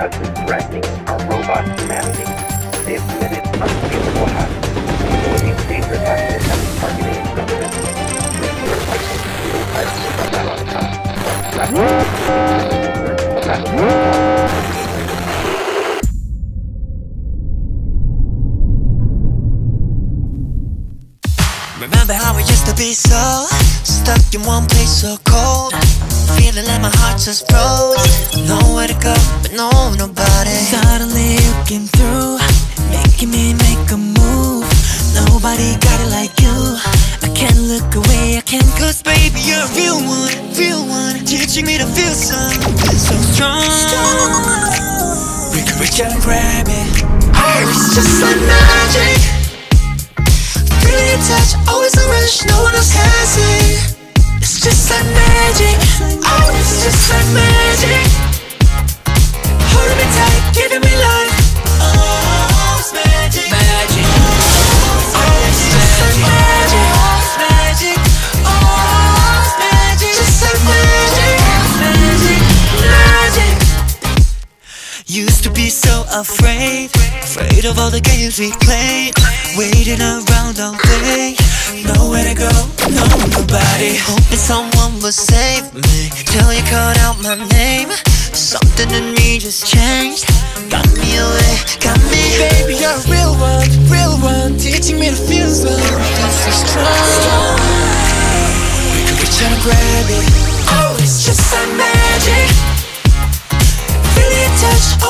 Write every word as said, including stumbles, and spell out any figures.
because they're threatening our robot humanity. They have committed unspeakable acts, including dangerous acts of targeting government. Nuclear license to put that on top. That's Remember how we used to be so stuck in one place so cold, feeling like my heart just froze. Nowhere to go, but no nobody. Suddenly you came through, making me make a move. Nobody got it like you. I can't look away, I can't, cause baby you're a real one, real one, teaching me to feel something so strong. We can reach out and grab it. Oh, it's just like magic. Feeling your touch, always a rush, no one else has it. It's just like magic. Oh, it's just like magic. Holding me tight, giving me life. Oh, it's magic, magic. Oh, it's just like magic, magic. Oh, it's magic, just like magic, magic, magic. Used to be so afraid, afraid of all the games we played, waiting around all day, nowhere to go, no nobody. Hoping someone will save me till you called out my name. Something in me just changed, got me away, got me. Baby, you're a real one, real one, teaching me to feel something so strong. We can reach out and grab it. Oh, it's just like magic. Feel your touch,